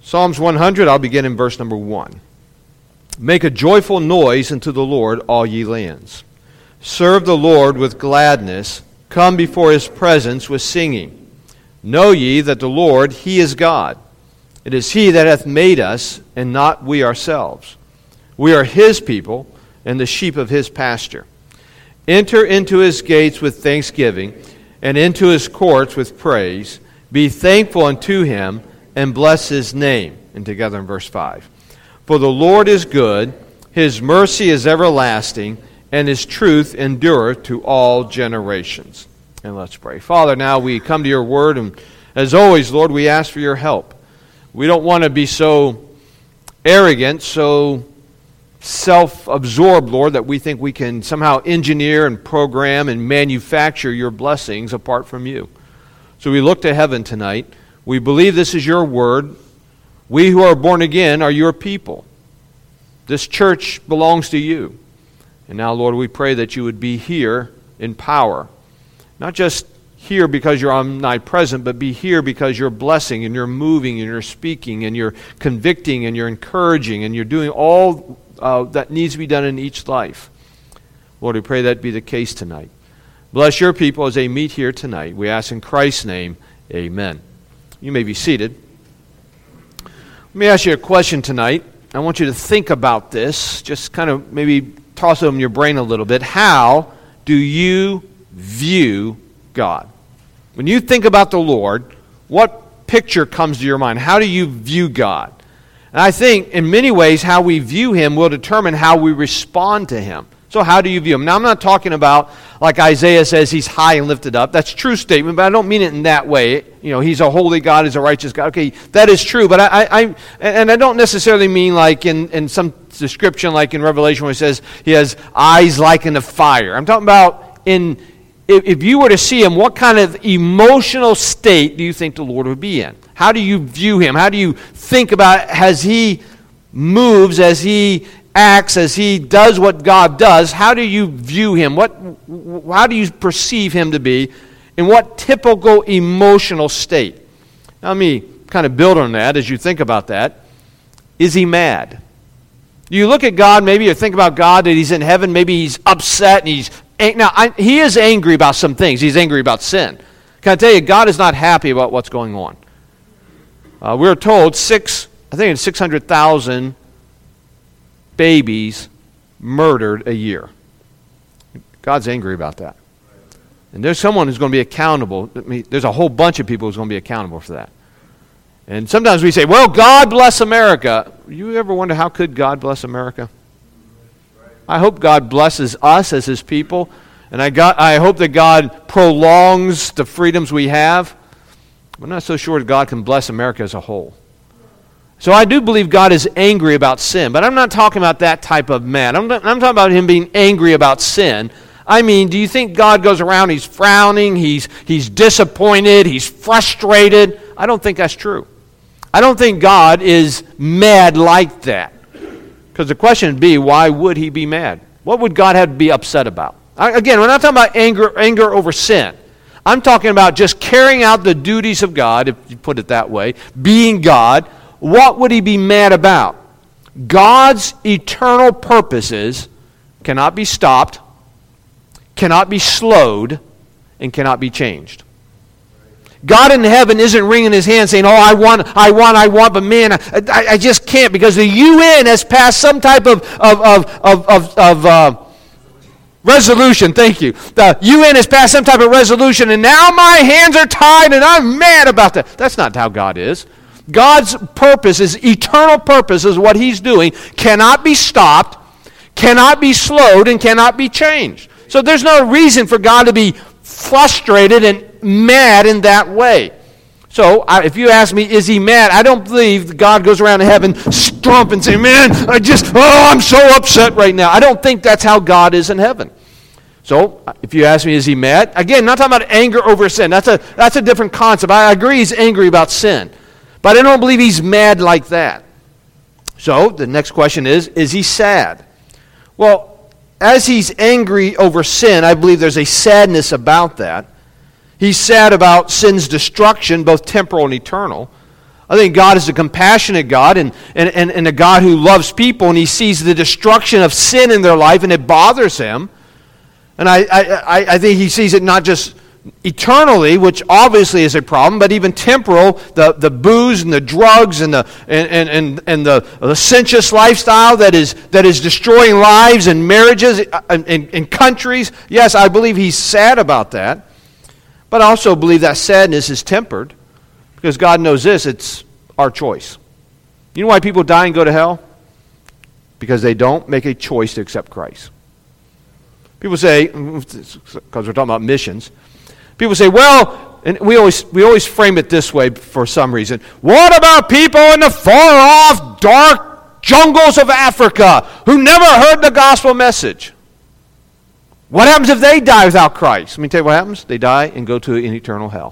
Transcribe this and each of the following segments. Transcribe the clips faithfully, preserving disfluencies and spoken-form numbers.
Psalms one hundred, I'll begin in verse number one. Make a joyful noise unto the Lord, all ye lands. Serve the Lord with gladness. Come before his presence with singing. Know ye that the Lord, he is God. It is he that hath made us, and not we ourselves. We are his people, and the sheep of his pasture. Enter into his gates with thanksgiving, and into his courts with praise. Be thankful unto him, and bless his name. And together in verse five. For the Lord is good, his mercy is everlasting, and his truth endureth to all generations. And let's pray. Father, now we come to your word, and as always, Lord, we ask for your help. We don't want to be so arrogant, so self-absorbed, Lord, that we think we can somehow engineer and program and manufacture your blessings apart from you. So we look to heaven tonight. We believe this is your word. We who are born again are your people. This church belongs to you. And now, Lord, we pray that you would be here in power. Not just here because you're omnipresent, but be here because you're blessing and you're moving and you're speaking and you're convicting and you're encouraging and you're doing all uh, that needs to be done in each life. Lord, we pray that be the case tonight. Bless your people as they meet here tonight. We ask in Christ's name, amen. You may be seated. Let me ask you a question tonight. I want you to think about this. Just kind of maybe toss it in your brain a little bit. How do you view God? When you think about the Lord, what picture comes to your mind? How do you view God? And I think in many ways how we view him will determine how we respond to him. So how do you view him? Now I'm not talking about like Isaiah says he's high and lifted up. That's a true statement, but I don't mean it in that way. You know, he's a holy God, he's a righteous God. Okay, that is true, but I, I, I and I don't necessarily mean like in, in some description like in Revelation where it says he has eyes like in a fire. I'm talking about in if, if you were to see him, what kind of emotional state do you think the Lord would be in? How do you view him? How do you think about as he moves, as he acts, as he does what God does? How do you view him? What, how do you perceive him to be? In what typical emotional state? Now, let me kind of build on that as you think about that. Is he mad? You look at God, maybe you think about God, that he's in heaven, maybe he's upset, and he's... Now, I, he is angry about some things. He's angry about sin. Can I tell you, God is not happy about what's going on. Uh, we're told six, I think it's six hundred thousand babies murdered a year. God's angry about that. And there's someone who's going to be accountable. I mean, there's a whole bunch of people who's going to be accountable for that. And sometimes we say, well, God bless America. You ever wonder how could God bless America? I hope God blesses us as his people. And I, got, I hope that God prolongs the freedoms we have. I'm not so sure that God can bless America as a whole. So I do believe God is angry about sin, but I'm not talking about that type of man. I'm, not, I'm talking about him being angry about sin. I mean, do you think God goes around, he's frowning, he's, he's disappointed, he's frustrated? I don't think that's true. I don't think God is mad like that. Because the question would be, why would he be mad? What would God have to be upset about? I, again, we're not talking about anger, anger over sin. I'm talking about just carrying out the duties of God, if you put it that way, being God. What would he be mad about? God's eternal purposes cannot be stopped, cannot be slowed, and cannot be changed. God in heaven isn't wringing his hands saying, oh, I want, I want, I want, but man, I, I, I just can't because the U N has passed some type of, of, of, of, of, of uh, resolution. Thank you. The U N has passed some type of resolution, and now my hands are tied, and I'm mad about that. That's not how God is. God's purpose, his eternal purpose, is what he's doing, cannot be stopped, cannot be slowed, and cannot be changed. So there's no reason for God to be frustrated and mad in that way. So I, if you ask me, is he mad? I don't believe God goes around in heaven stomping and saying, man, I just, oh, I'm so upset right now. I don't think that's how God is in heaven. So if you ask me, is he mad? Again, not talking about anger over sin. That's a, that's a different concept. I agree he's angry about sin. But I don't believe he's mad like that. So the next question is, is he sad? Well, as he's angry over sin, I believe there's a sadness about that. He's sad about sin's destruction, both temporal and eternal. I think God is a compassionate God and, and, and, and a God who loves people, and he sees the destruction of sin in their life, and it bothers him. And I, I, I think he sees it not just eternally, which obviously is a problem, but even temporal, the, the booze and the drugs and the and, and, and, and the licentious lifestyle that is that is destroying lives and marriages and, and, and countries. Yes, I believe he's sad about that. But I also believe that sadness is tempered, because God knows this, it's our choice. You know why people die and go to hell? Because they don't make a choice to accept Christ. People say, because we're talking about missions, people say, well, and we always we always frame it this way for some reason. What about people in the far-off, dark jungles of Africa who never heard the gospel message? What happens if they die without Christ? Let me tell you what happens. They die and go to an eternal hell.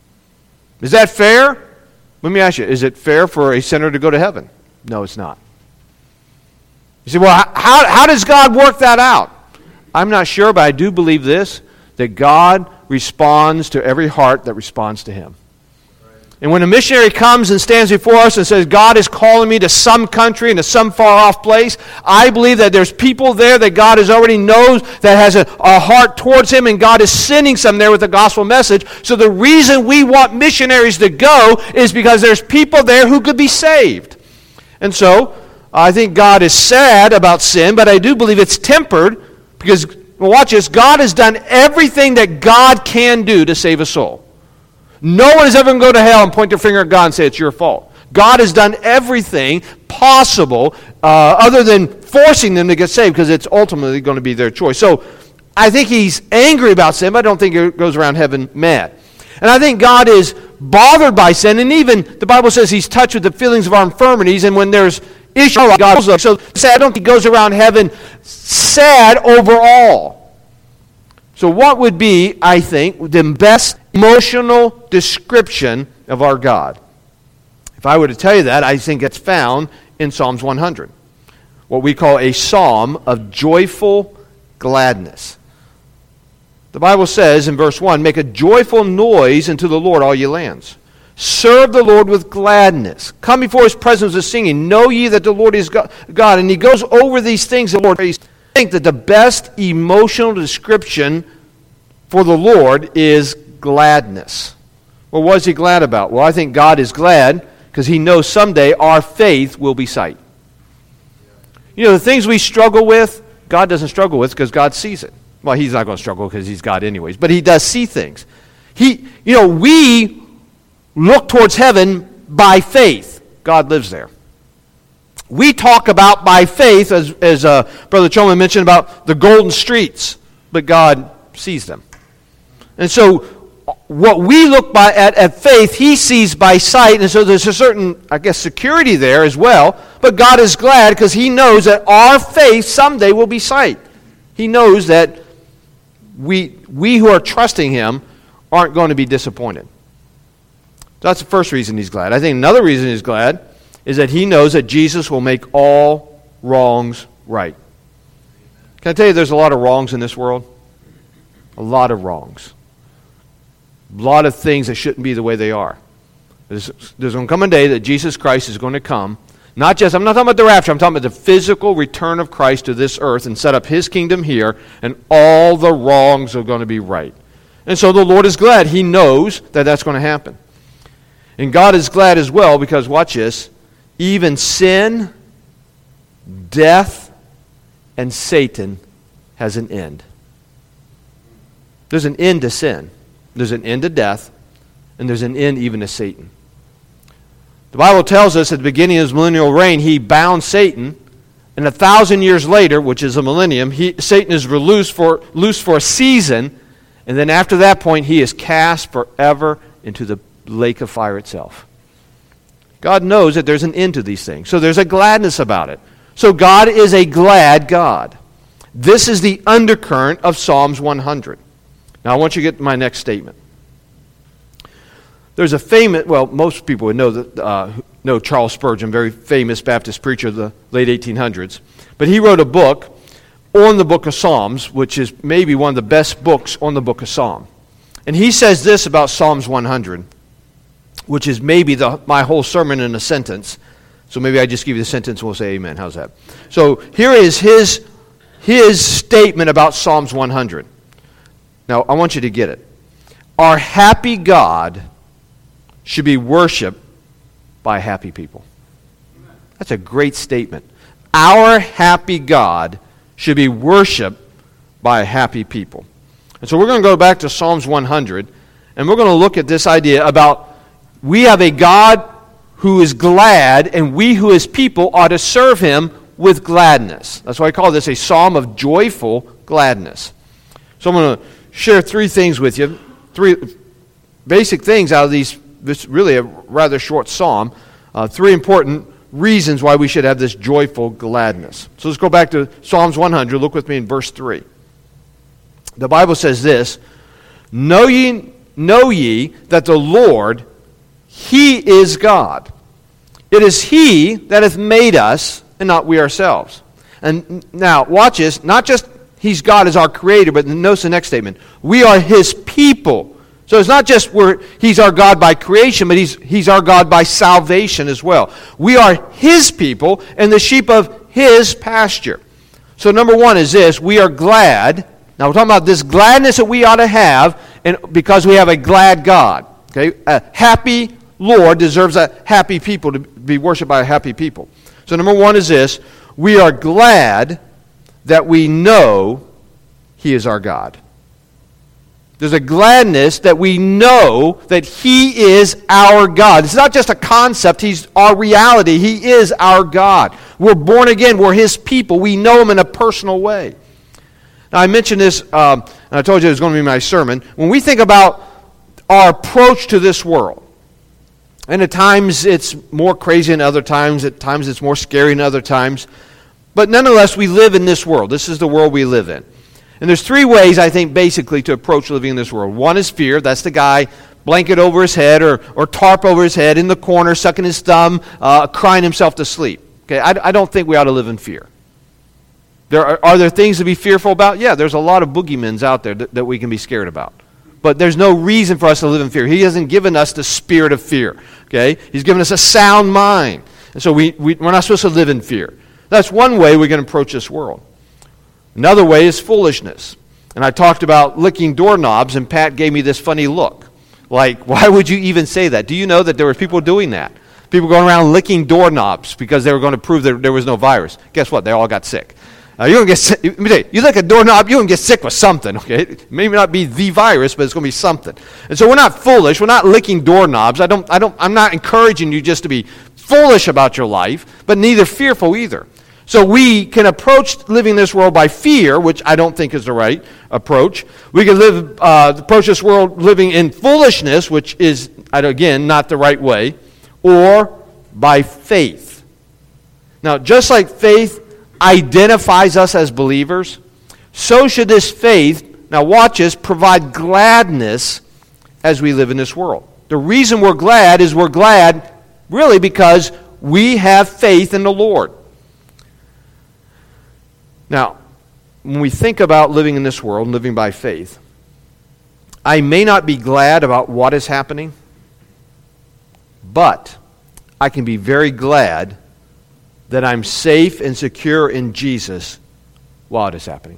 Is that fair? Let me ask you, is it fair for a sinner to go to heaven? No, it's not. You say, well, how, how does God work that out? I'm not sure, but I do believe this, that God responds to every heart that responds to him. And when a missionary comes and stands before us and says, God is calling me to some country and to some far-off place, I believe that there's people there that God has already knows that has a, a heart towards him, and God is sending some there with the gospel message. So the reason we want missionaries to go is because there's people there who could be saved. And so, I think God is sad about sin, but I do believe it's tempered, because, well, watch this, God has done everything that God can do to save a soul. No one is ever going to go to hell and point their finger at God and say it's your fault. God has done everything possible uh, other than forcing them to get saved, because it's ultimately going to be their choice. So I think he's angry about sin, but I don't think he goes around heaven mad. And I think God is bothered by sin, and even the Bible says he's touched with the feelings of our infirmities, and when there's issues, God goes up. So I don't think he goes around heaven sad overall. So what would be, I think, the best emotional description of our God? If I were to tell you that, I think it's found in Psalms one hundred, what we call a psalm of joyful gladness. The Bible says in verse one, make a joyful noise unto the Lord, all ye lands. Serve the Lord with gladness. Come before his presence with singing. Know ye that the Lord is God. And he goes over these things. The Lord, I think that the best emotional description for the Lord is gladness. Well, what is he glad about? Well, I think God is glad because he knows someday our faith will be sight. You know, the things we struggle with, God doesn't struggle with because God sees it. Well, he's not going to struggle because he's God anyways, but he does see things. He, you know, we look towards heaven by faith. God lives there. We talk about by faith, as, as uh, Brother Choman mentioned about the golden streets, but God sees them. And so what we look by at, at faith, he sees by sight, and so there's a certain, I guess, security there as well, but God is glad because he knows that our faith someday will be sight. He knows that we, we who are trusting him aren't going to be disappointed. So that's the first reason he's glad. I think another reason he's glad is that he knows that Jesus will make all wrongs right. Can I tell you there's a lot of wrongs in this world? A lot of wrongs. A lot of things that shouldn't be the way they are. There's, there's going to come a day that Jesus Christ is going to come. Not just, I'm not talking about the rapture, I'm talking about the physical return of Christ to this earth and set up his kingdom here, and all the wrongs are going to be right. And so the Lord is glad. He knows that that's going to happen. And God is glad as well because, watch this, even sin, death, and Satan has an end. There's an end to sin. There's an end to death. And there's an end even to Satan. The Bible tells us at the beginning of his millennial reign, he bound Satan. And a thousand years later, which is a millennium, he, Satan is loose for, loose for a season. And then after that point, he is cast forever into the lake of fire itself. God knows that there's an end to these things. So there's a gladness about it. So God is a glad God. This is the undercurrent of Psalms one hundred. Now I want you to get to my next statement. There's a famous, well, most people would know that, uh, know Charles Spurgeon, very famous Baptist preacher of the late eighteen hundreds. But he wrote a book on the book of Psalms, which is maybe one of the best books on the book of Psalm. And he says this about Psalms one hundred. which is maybe the, my whole sermon in a sentence. So maybe I just give you the sentence and we'll say amen. How's that? So here is his, his statement about Psalms one hundred. Now, I want you to get it. Our happy God should be worshiped by happy people. That's a great statement. Our happy God should be worshiped by happy people. And so we're going to go back to Psalms one hundred, and we're going to look at this idea about we have a God who is glad, and we who his people ought to serve him with gladness. That's why I call this a psalm of joyful gladness. So I'm going to share three things with you, three basic things out of these, this really a rather short psalm, uh, three important reasons why we should have this joyful gladness. So let's go back to Psalms one hundred. Look with me in verse three. The Bible says this, Know ye, know ye that the Lord, he is God. It is he that hath made us, and not we ourselves. And now, watch this, not just he's God as our creator, but notice the next statement. We are his people. So it's not just we're, he's our God by creation, but he's, he's our God by salvation as well. We are his people and the sheep of his pasture. So number one is this, we are glad. Now we're talking about this gladness that we ought to have and because we have a glad God. Okay, a happy Lord deserves a happy people to be worshipped by a happy people. So number one is this, we are glad that we know he is our God. There's a gladness that we know that he is our God. It's not just a concept. He's our reality. He is our God. We're born again. We're his people. We know him in a personal way. Now, I mentioned this, um, and I told you it was going to be my sermon. When we think about our approach to this world, and at times it's more crazy than other times. At times it's more scary than other times. But nonetheless, we live in this world. This is the world we live in. And there's three ways, I think, basically to approach living in this world. One is fear. That's the guy, blanket over his head or, or tarp over his head in the corner, sucking his thumb, uh, crying himself to sleep. Okay, I, I don't think we ought to live in fear. There are, are there things to be fearful about? Yeah, there's a lot of boogeymen out there that, that we can be scared about. But there's no reason for us to live in fear. He hasn't given us the spirit of fear. Okay, he's given us a sound mind. And so we, we, we're not supposed to live in fear. That's one way we can approach this world. Another way is foolishness. And I talked about licking doorknobs, and Pat gave me this funny look. Like, why would you even say that? Do you know that there were people doing that? People going around licking doorknobs because they were going to prove that there was no virus. Guess what? They all got sick. Uh, you're going to get sick. Let me tell you, you lick a doorknob, you're going to get sick with something, okay? It may not be the virus, but it's going to be something. And so we're not foolish. We're not licking doorknobs. I don't, I don't, I'm not encouraging you just to be foolish about your life, but neither fearful either. So we can approach living this world by fear, which I don't think is the right approach. We can live uh, approach this world living in foolishness, which is, again, not the right way, or by faith. Now, just like faith identifies us as believers, so should this faith, now watch this, provide gladness as we live in this world. The reason we're glad is we're glad really because we have faith in the Lord. Now, when we think about living in this world, living by faith, I may not be glad about what is happening, but I can be very glad that I'm safe and secure in Jesus while it is happening.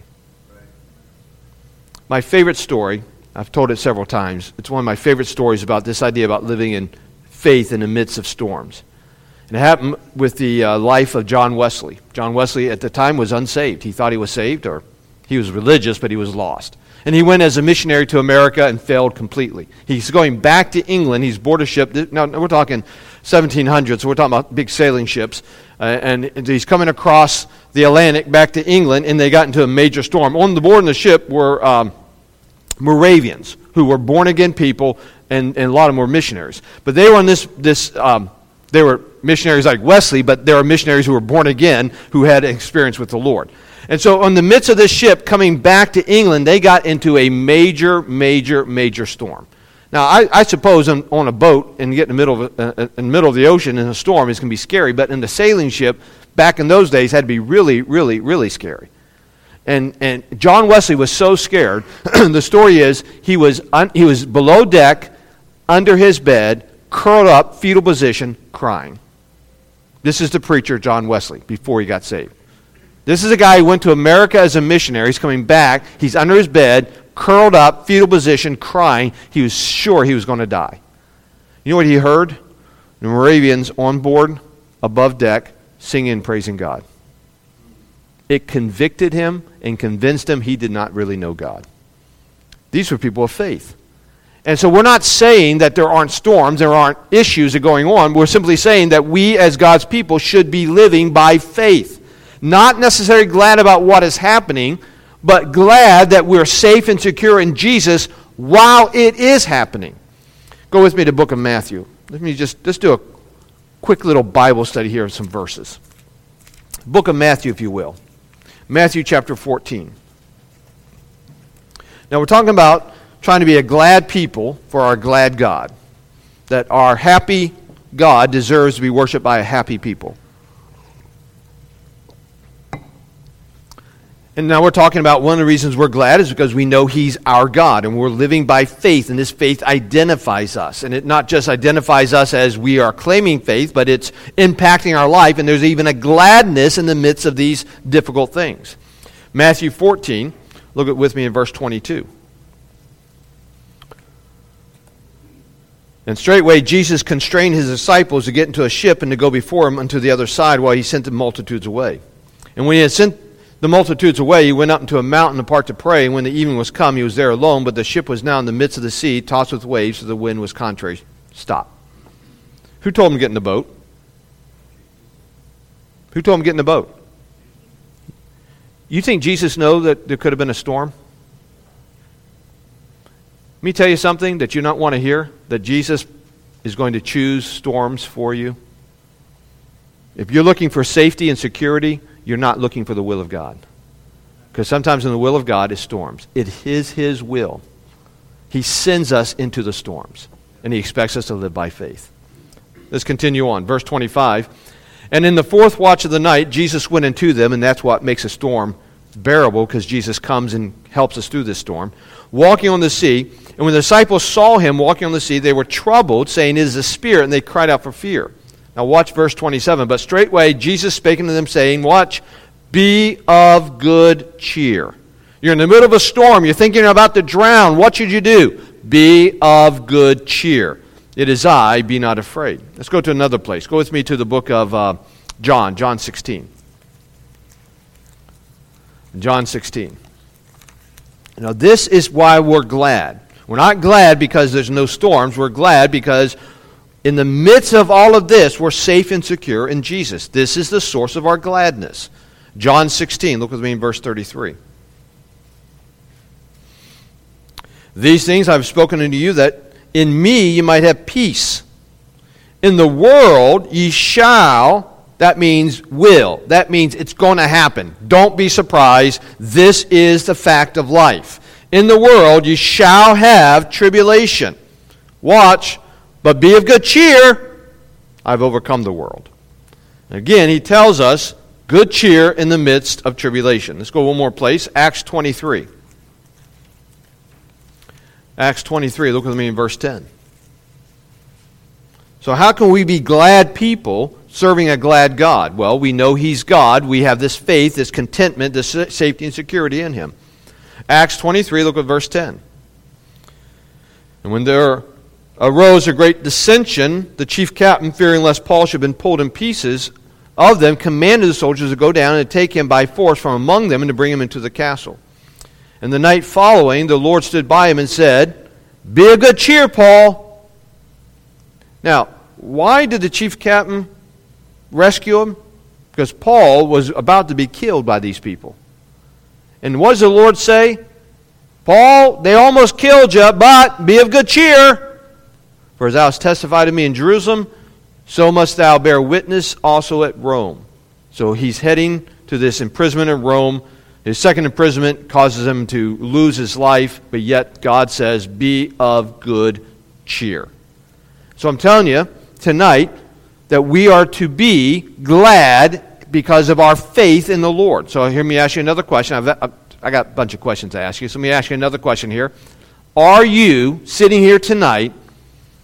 My favorite story, I've told it several times, it's one of my favorite stories about this idea about living in faith in the midst of storms. And it happened with the uh, life of John Wesley. John Wesley at the time was unsaved. He thought he was saved, or he was religious, but he was lost. And he went as a missionary to America and failed completely. He's going back to England. He's boarded a ship. Now, we're talking seventeen hundreds, so we're talking about big sailing ships. Uh, and he's coming across the Atlantic back to England, and they got into a major storm. On the board of the ship were um, Moravians, who were born-again people, and, and a lot of them were missionaries. But they were on this... this um, They were missionaries like Wesley, but there were missionaries who were born again who had experience with the Lord. And so in the midst of this ship coming back to England, they got into a major, major, major storm. Now, I, I suppose on, on a boat and get in the middle of uh, in the middle of the ocean in a storm is going to be scary, but in the sailing ship, back in those days, had to be really, really, really scary. And and John Wesley was so scared. The story is he was un, he was below deck, under his bed, curled up, fetal position, crying. This is the preacher, John Wesley, before he got saved. This is a guy who went to America as a missionary. He's coming back. He's under his bed, curled up, fetal position, crying. He was sure he was going to die. You know what he heard? The Moravians on board, above deck, singing and praising God. It convicted him and convinced him he did not really know God. These were people of faith. And so we're not saying that there aren't storms, there aren't issues that are going on. We're simply saying that we as God's people should be living by faith. Not necessarily glad about what is happening, but glad that we're safe and secure in Jesus while it is happening. Go with me to the book of Matthew. Let me just, let's do a quick little Bible study here of some verses. Book of Matthew, if you will. Matthew chapter fourteen. Now we're talking about trying to be a glad people for our glad God. That our happy God deserves to be worshipped by a happy people. And now we're talking about one of the reasons we're glad is because we know He's our God, and we're living by faith, and this faith identifies us. And it not just identifies us as we are claiming faith, but it's impacting our life, and there's even a gladness in the midst of these difficult things. Matthew fourteen, look at with me in verse twenty-two. And straightway Jesus constrained His disciples to get into a ship and to go before Him unto the other side while He sent the multitudes away. And when He had sent the multitudes away, He went up into a mountain apart to pray, and when the evening was come, He was there alone, but the ship was now in the midst of the sea, tossed with waves, so the wind was contrary. Stop. Who told Him to get in the boat? Who told Him to get in the boat? You think Jesus knew that there could have been a storm? Let me tell you something that you not want to hear, that Jesus is going to choose storms for you. If you're looking for safety and security, you're not looking for the will of God. Because sometimes in the will of God is storms. It is His will. He sends us into the storms, and He expects us to live by faith. Let's continue on. Verse twenty-five. And in the fourth watch of the night, Jesus went into them, and that's what makes a storm bearable, because Jesus comes and helps us through this storm, walking on the sea. And when the disciples saw Him walking on the sea, they were troubled, saying, It is a spirit, and they cried out for fear. Now watch verse twenty-seven. But straightway Jesus spake unto them, saying, Watch, be of good cheer. You're in the middle of a storm. You're thinking about to drown. What should you do? Be of good cheer. It is I, be not afraid. Let's go to another place. Go with me to the book of uh, John, John sixteen. John sixteen. Now this is why we're glad. We're not glad because there's no storms. We're glad because in the midst of all of this, we're safe and secure in Jesus. This is the source of our gladness. John sixteen, look with me in verse thirty-three. These things I've spoken unto you, that in me you might have peace. In the world ye shall, that means will. That means it's going to happen. Don't be surprised. This is the fact of life. In the world ye shall have tribulation. Watch. But be of good cheer, I've overcome the world. And again, he tells us, good cheer in the midst of tribulation. Let's go one more place, Acts twenty-three. Acts twenty-three, look with me in verse ten. So how can we be glad people serving a glad God? Well, we know He's God. We have this faith, this contentment, this safety and security in Him. Acts twenty-three, look at verse ten. And when there arose a great dissension, the chief captain, fearing lest Paul should have been pulled in pieces of them, commanded the soldiers to go down and to take him by force from among them and to bring him into the castle. And the night following, the Lord stood by him and said, Be of good cheer, Paul. Now, why did the chief captain rescue him? Because Paul was about to be killed by these people. And what does the Lord say? Paul, they almost killed you, but be of good cheer. For as thou hast testified to me in Jerusalem, so must thou bear witness also at Rome. So he's heading to this imprisonment in Rome. His second imprisonment causes him to lose his life, but yet God says, be of good cheer. So I'm telling you tonight that we are to be glad because of our faith in the Lord. So hear me ask you another question. I've, I got a bunch of questions to ask you. So let me ask you another question here. Are you sitting here tonight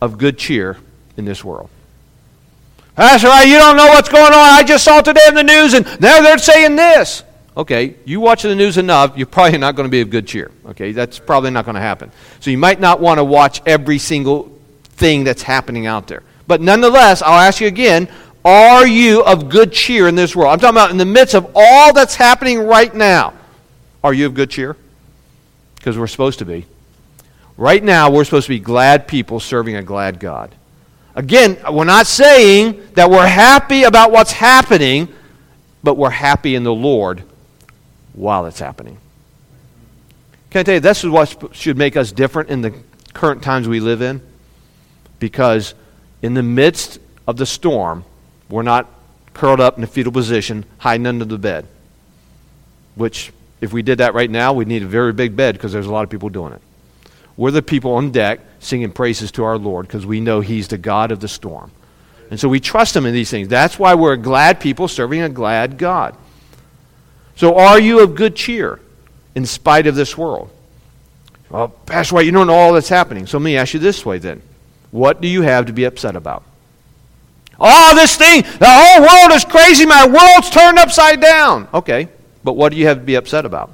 of good cheer in this world? Pastor, you don't know what's going on. I just saw today in the news, and now they're saying this. Okay, you watch the news enough, you're probably not going to be of good cheer. Okay, that's probably not going to happen. So you might not want to watch every single thing that's happening out there. But nonetheless, I'll ask you again, are you of good cheer in this world? I'm talking about in the midst of all that's happening right now. Are you of good cheer? Because we're supposed to be. Right now, we're supposed to be glad people serving a glad God. Again, we're not saying that we're happy about what's happening, but we're happy in the Lord while it's happening. Can I tell you, this is what should make us different in the current times we live in? Because in the midst of the storm, we're not curled up in a fetal position, hiding under the bed. Which, if we did that right now, we'd need a very big bed because there's a lot of people doing it. We're the people on deck singing praises to our Lord because we know He's the God of the storm. And so we trust Him in these things. That's why we're a glad people serving a glad God. So are you of good cheer in spite of this world? Well, Pastor White, you don't know all that's happening. So let me ask you this way then. What do you have to be upset about? Oh, this thing, the whole world is crazy. My world's turned upside down. Okay, but what do you have to be upset about?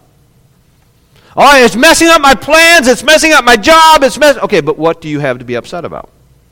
Oh, it's messing up my plans. It's messing up my job. It's mess. Okay, but what do you have to be upset about?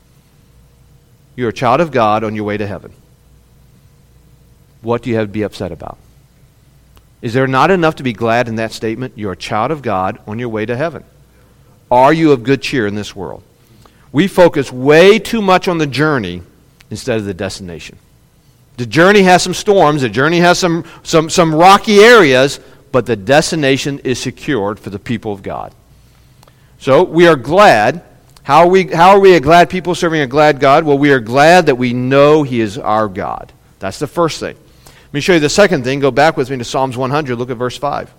You're a child of God on your way to heaven. What do you have to be upset about? Is there not enough to be glad in that statement? You're a child of God on your way to heaven. Are you of good cheer in this world? We focus way too much on the journey instead of the destination. The journey has some storms. The journey has some, some, some rocky areas, but the destination is secured for the people of God. So we are glad. How are we, how are we a glad people serving a glad God? Well, we are glad that we know He is our God. That's the first thing. Let me show you the second thing. Go back with me to Psalms one hundred. Look at verse five.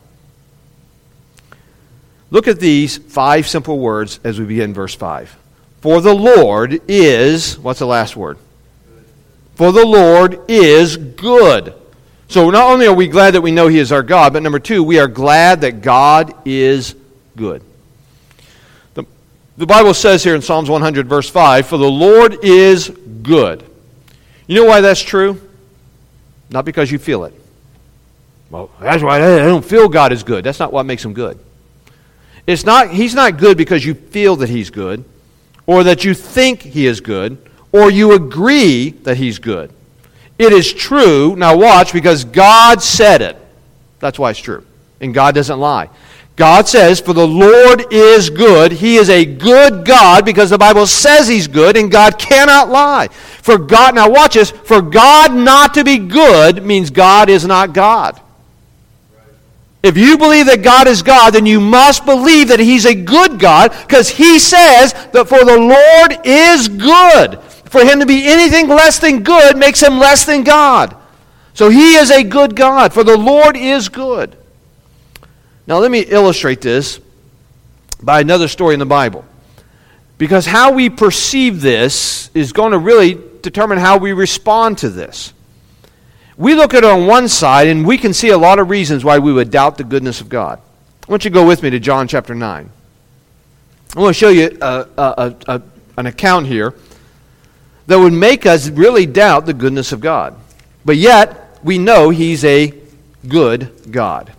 Look at these five simple words as we begin verse five. For the Lord is, what's the last word? For the Lord is good. So not only are we glad that we know He is our God, but number two, we are glad that God is good. The, the Bible says here in Psalms one hundred, verse five, for the Lord is good. You know why that's true? Not because you feel it. Well, that's why I don't feel God is good. That's not what makes Him good. It's not, He's not good because you feel that He's good, or that you think He is good, or you agree that He's good. It is true, now watch, because God said it. That's why it's true. And God doesn't lie. God says, for the Lord is good. He is a good God because the Bible says He's good and God cannot lie. For God, now watch this, for God not to be good means God is not God. If you believe that God is God, then you must believe that He's a good God because He says that for the Lord is good. For Him to be anything less than good makes Him less than God. So He is a good God, for the Lord is good. Now let me illustrate this by another story in the Bible. Because how we perceive this is going to really determine how we respond to this. We look at it on one side and we can see a lot of reasons why we would doubt the goodness of God. I want you to go with me to John chapter nine. I want to show you a, a, a, an account here that would make us really doubt the goodness of God. But yet, we know He's a good God.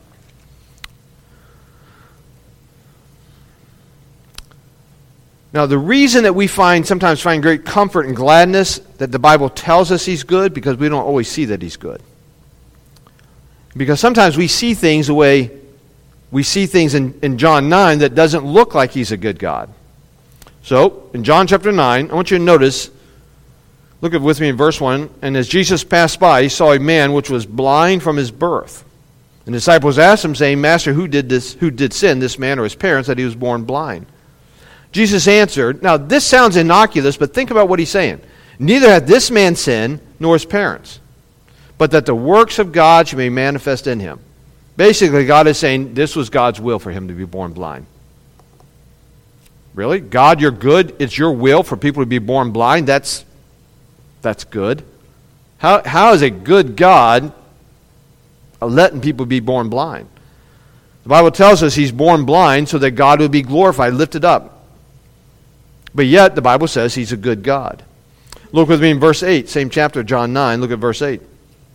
Now, the reason that we find sometimes find great comfort and gladness that the Bible tells us He's good, because we don't always see that He's good. Because sometimes we see things the way we see things in, in John nine that doesn't look like He's a good God. So, in John chapter nine, I want you to notice, look with me in verse one, and as Jesus passed by, He saw a man which was blind from his birth. And the disciples asked Him, saying, Master, who did this? Who did sin, this man or his parents, that he was born blind? Jesus answered, now this sounds innocuous, but think about what He's saying. Neither hath this man sinned, nor his parents, but that the works of God should be manifest in him. Basically, God is saying this was God's will for him to be born blind. Really? God, you're good. It's your will for people to be born blind. That's that's good. How how is a good God letting people be born blind? The Bible tells us He's born blind so that God would be glorified, lifted up. But yet, the Bible says he's a good God. Look with me in verse eight, same chapter, John nine. Look at verse eight.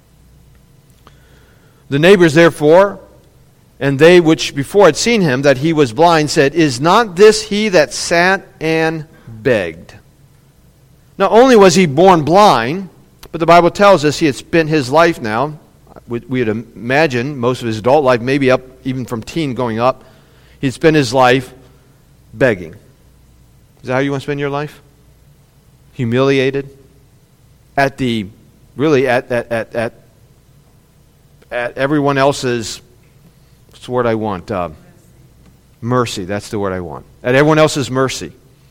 The neighbors, therefore, and they which before had seen him, that he was blind, said, Is not this he that sat and begged? Not only was he born blind, but the Bible tells us he had spent his life now, we would imagine most of his adult life, maybe up even from teen going up, he'd spent his life begging. Is that how you want to spend your life? Humiliated? At the, really at, at, at, at, at everyone else's, what's the word I want? Uh, mercy, that's the word I want. At everyone else's mercy.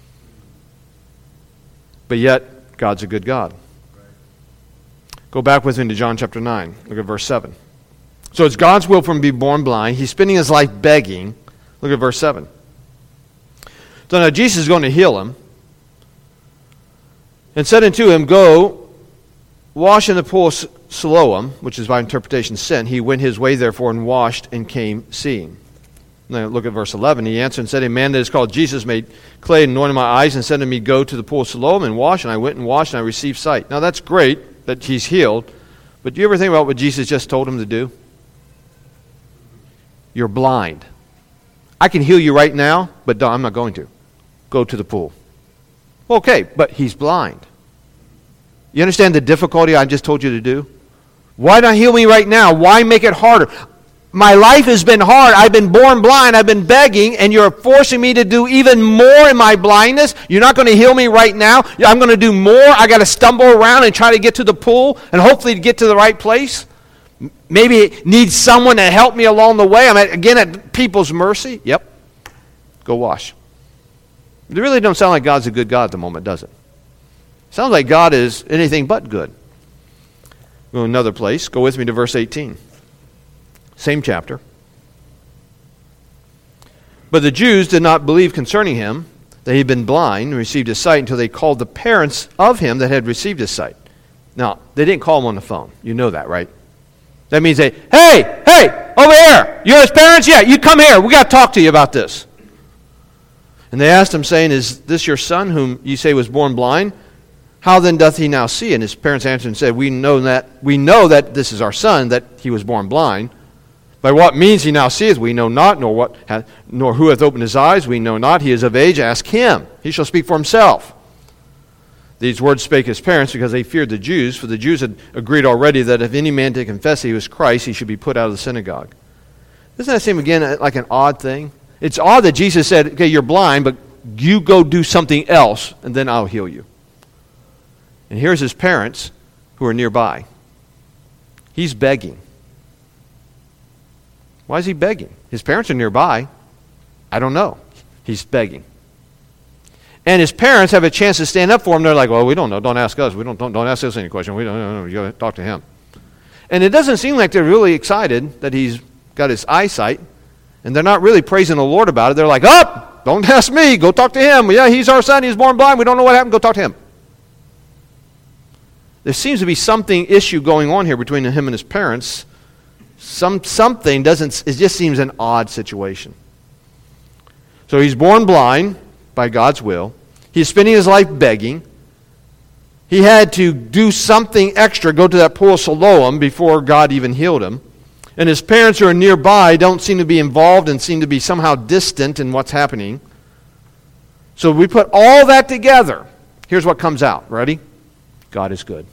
But yet, God's a good God. Go back with me to John chapter nine. Look at verse seven. So it's God's will for him to be born blind. He's spending his life begging. Look at verse seven. So now Jesus is going to heal him. And said unto him, Go, wash in the pool of Siloam, which is by interpretation sent. He went his way therefore and washed and came seeing. Now look at verse eleven. He answered and said, A man that is called Jesus made clay and anointed my eyes and said to me, Go to the pool of Siloam and wash. And I went and washed and I received sight. Now that's great that he's healed. But do you ever think about what Jesus just told him to do? You're blind. I can heal you right now, but no, I'm not going to. Go to the pool. Okay, but he's blind. You understand the difficulty I just told you to do? Why not heal me right now? Why make it harder? My life has been hard. I've been born blind. I've been begging, and you're forcing me to do even more in my blindness. You're not going to heal me right now. I'm going to do more. I got to stumble around and try to get to the pool and hopefully to get to the right place. Maybe need someone to help me along the way. I'm at, again at people's mercy. Yep. Go wash. It really don't sound like God's a good God at the moment, does it? It sounds like God is anything but good. Go to another place. Go with me to verse eighteen. Same chapter. But the Jews did not believe concerning him that he had been blind and received his sight until they called the parents of him that had received his sight. Now, they didn't call him on the phone. You know that, right? That means they, hey, hey, over here. You're his parents? Yeah, you come here. We got to talk to you about this. And they asked him, saying, Is this your son whom you say was born blind? How then doth he now see? And his parents answered and said, We know that we know that this is our son, that he was born blind. By what means he now seeth, we know not, nor what, hath, nor who hath opened his eyes, we know not. He is of age, ask him. He shall speak for himself. These words spake his parents because they feared the Jews, for the Jews had agreed already that if any man did confess he was Christ, he should be put out of the synagogue. Doesn't that seem again like an odd thing? It's odd that Jesus said, okay, you're blind, but you go do something else, and then I'll heal you. And here's his parents who are nearby. He's begging. Why is he begging? His parents are nearby. I don't know. He's begging. And his parents have a chance to stand up for him. They're like, well, we don't know. Don't ask us. We don't, don't, don't ask us any question. We don't know. You got to talk to him. And it doesn't seem like they're really excited that he's got his eyesight. And they're not really praising the Lord about it. They're like, oh, don't ask me. Go talk to him. Yeah, he's our son. He's born blind. We don't know what happened. Go talk to him. There seems to be something issue going on here between him and his parents. Some something doesn't, it just seems an odd situation. So he's born blind by God's will. He's spending his life begging. He had to do something extra, go to that pool of Siloam before God even healed him. And his parents who are nearby don't seem to be involved and seem to be somehow distant in what's happening. So we put all that together. Here's what comes out. Ready? God is good.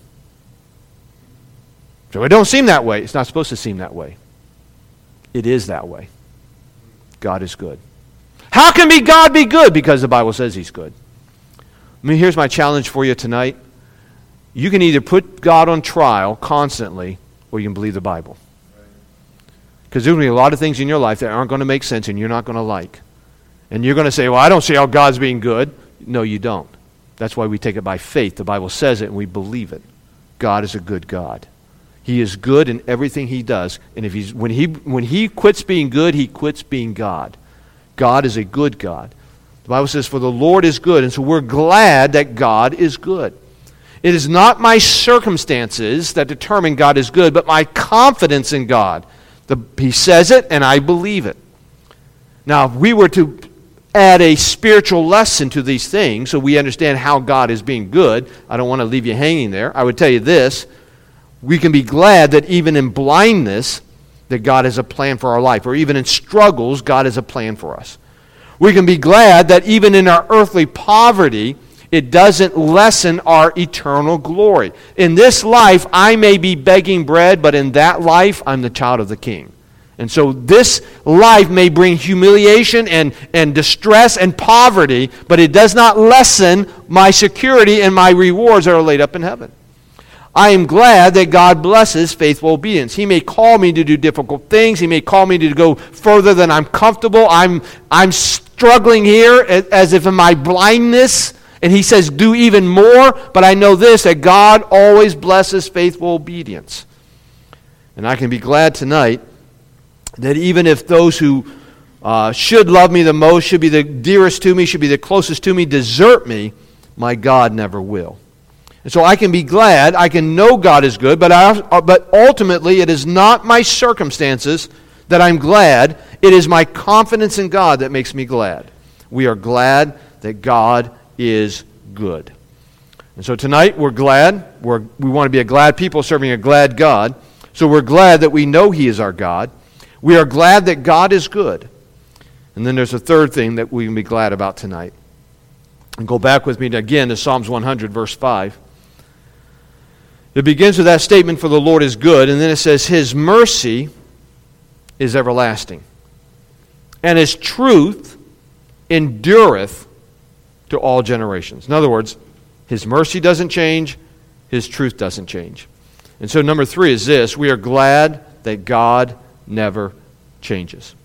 So it don't seem that way. It's not supposed to seem that way. It is that way. God is good. How can be God be good? Because the Bible says he's good. I mean, here's my challenge for you tonight. You can either put God on trial constantly, or you can believe the Bible. Because there's going to be a lot of things in your life that aren't going to make sense and you're not going to like. And you're going to say, well, I don't see how God's being good. No, you don't. That's why we take it by faith. The Bible says it and we believe it. God is a good God. He is good in everything he does. And if he's when he when he quits being good, he quits being God. God is a good God. The Bible says, for the Lord is good. And so we're glad that God is good. It is not my circumstances that determine God is good, but my confidence in God. The, he says it, and I believe it. Now, if we were to add a spiritual lesson to these things so we understand how God is being good, I don't want to leave you hanging there. I would tell you this: we can be glad that even in blindness, that God has a plan for our life, or even in struggles, God has a plan for us. We can be glad that even in our earthly poverty, it doesn't lessen our eternal glory. In this life, I may be begging bread, but in that life, I'm the child of the King. And so this life may bring humiliation and, and distress and poverty, but it does not lessen my security and my rewards that are laid up in heaven. I am glad that God blesses faithful obedience. He may call me to do difficult things. He may call me to go further than I'm comfortable. I'm, I'm struggling here as if in my blindness. And he says, do even more. But I know this, that God always blesses faithful obedience. And I can be glad tonight that even if those who uh, should love me the most, should be the dearest to me, should be the closest to me, desert me, my God never will. And so I can be glad, I can know God is good, but, I, but ultimately it is not my circumstances that I'm glad. It is my confidence in God that makes me glad. We are glad that God is good. And so tonight we're glad. We're, we want to be a glad people serving a glad God. So we're glad that we know He is our God. We are glad that God is good. And then there's a third thing that we can be glad about tonight. And go back with me to, again to Psalms one hundred, verse five. It begins with that statement, for the Lord is good, and then it says, His mercy is everlasting, and His truth endureth to all generations. In other words, His mercy doesn't change, His truth doesn't change. And so number three is this: we are glad that God never changes.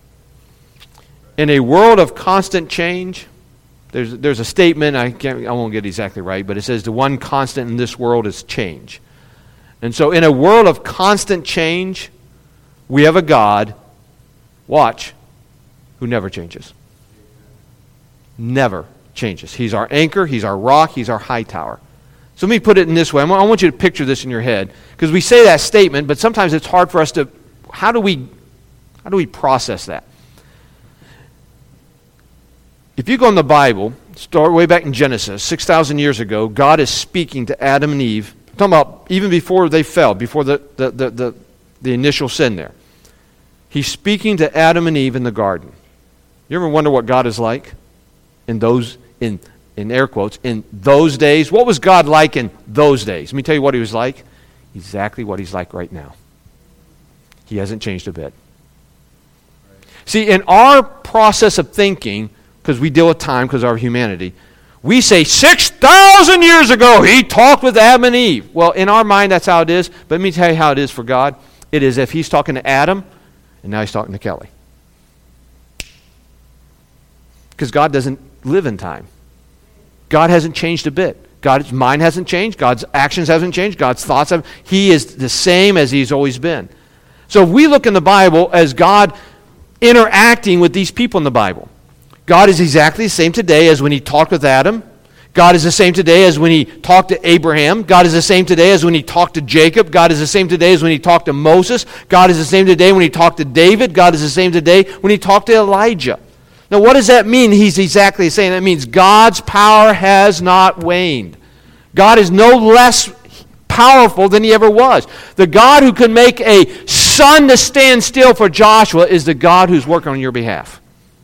In a world of constant change, there's, there's a statement, I, can't, I won't get it exactly right, but it says the one constant in this world is change. And so in a world of constant change, we have a God, watch, who never changes. Never changes. He's our anchor, He's our rock, He's our high tower. So let me put it in this way. I want you to picture this in your head, because we say that statement, but sometimes it's hard for us to, how do we, how do we process that? If you go in the Bible, start way back in Genesis, six thousand years ago, God is speaking to Adam and Eve. I'm talking about even before they fell, before the, the, the, the, the initial sin there. He's speaking to Adam and Eve in the garden. You ever wonder what God is like in those, in, in air quotes, in those days? What was God like in those days? Let me tell you what He was like. Exactly what He's like right now. He hasn't changed a bit. See, in our process of thinking, because we deal with time because of our humanity, we say six thousand years ago He talked with Adam and Eve. Well, in our mind that's how it is, but let me tell you how it is for God. It is if He's talking to Adam, and now He's talking to Kelly. Because God doesn't live in time. God hasn't changed a bit. God's mind hasn't changed. God's actions haven't changed. God's thoughts haven't. He is the same as He's always been. So if we look in the Bible as God interacting with these people in the Bible, God is exactly the same today as when He talked with Adam. God is the same today as when He talked to Abraham. God is the same today as when He talked to Jacob. God is the same today as when He talked to Moses. God is the same today when He talked to David. God is the same today when He talked to Elijah. Now, what does that mean? He's exactly the same. That means God's power has not waned. God is no less powerful than He ever was. The God who can make a sun to stand still for Joshua is the God who's working on your behalf.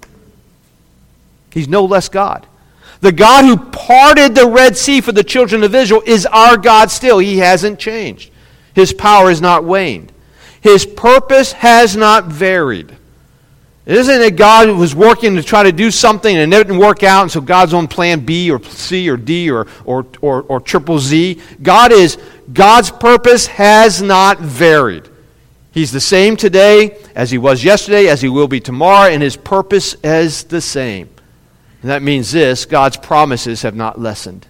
He's no less God. The God who parted the Red Sea for the children of Israel is our God still. He hasn't changed. His power has not waned. His purpose has not varied. It isn't that God was working to try to do something and it didn't work out, and so God's on plan B or C or D or, or, or, or triple Z. God is, God's purpose has not varied. He's the same today as He was yesterday, as He will be tomorrow, and His purpose is the same. And that means this: God's promises have not lessened.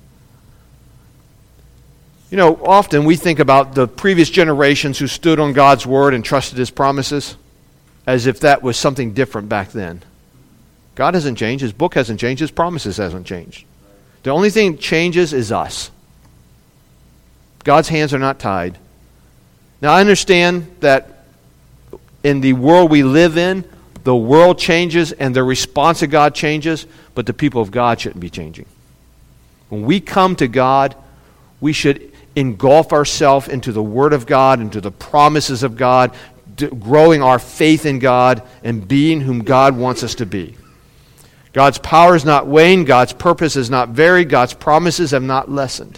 You know, often we think about the previous generations who stood on God's word and trusted His promises as if that was something different back then. God hasn't changed. His book hasn't changed. His promises hasn't changed. The only thing that changes is us. God's hands are not tied. Now, I understand that in the world we live in, the world changes and their response to God changes, but the people of God shouldn't be changing. When we come to God, we should engulf ourselves into the Word of God, into the promises of God, growing our faith in God, and being whom God wants us to be. God's power is not waned. God's purpose is not varied. God's promises have not lessened.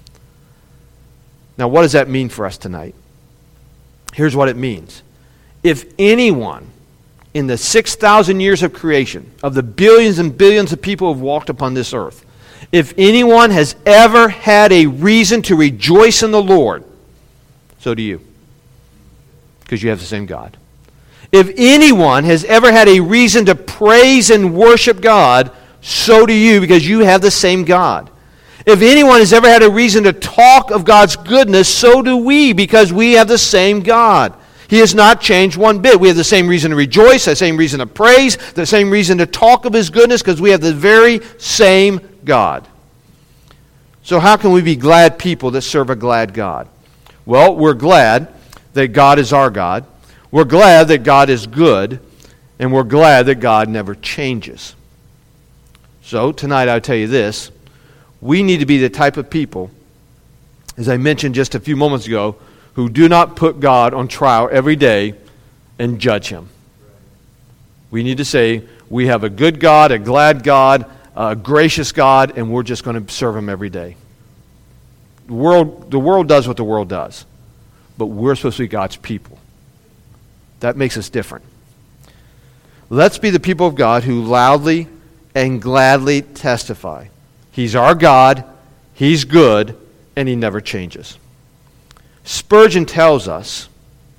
Now, what does that mean for us tonight? Here's what it means. If anyone in the six thousand years of creation, of the billions and billions of people who have walked upon this earth, if anyone has ever had a reason to rejoice in the Lord, so do you. Because you have the same God. If anyone has ever had a reason to praise and worship God, so do you, because you have the same God. If anyone has ever had a reason to talk of God's goodness, so do we, because we have the same God. He has not changed one bit. We have the same reason to rejoice, the same reason to praise, the same reason to talk of His goodness, because we have the very same God. So how can we be glad people that serve a glad God? Well, we're glad that God is our God. We're glad that God is good, and we're glad that God never changes. So tonight I'll tell you this. We need to be the type of people, as I mentioned just a few moments ago, who do not put God on trial every day and judge Him. We need to say, we have a good God, a glad God, a gracious God, and we're just going to serve Him every day. The world, the world does what the world does, but we're supposed to be God's people. That makes us different. Let's be the people of God who loudly and gladly testify. He's our God, He's good, and He never changes. Spurgeon tells us,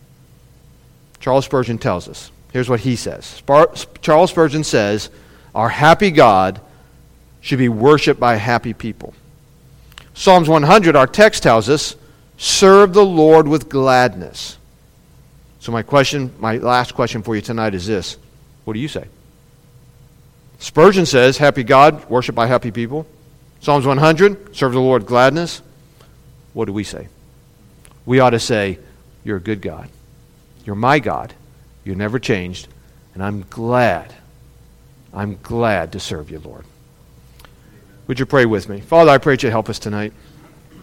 Charles Spurgeon tells us, here's what he says. Spar- Charles Spurgeon says, our happy God should be worshipped by happy people. Psalms one hundred, our text tells us, serve the Lord with gladness. So my question, my last question for you tonight is this. What do you say? Spurgeon says, happy God, worship by happy people. Psalms one hundred, serve the Lord with gladness. What do we say? We ought to say, you're a good God. You're my God. You've never changed. And I'm glad, I'm glad to serve you, Lord. Would you pray with me? Father, I pray that you help us tonight.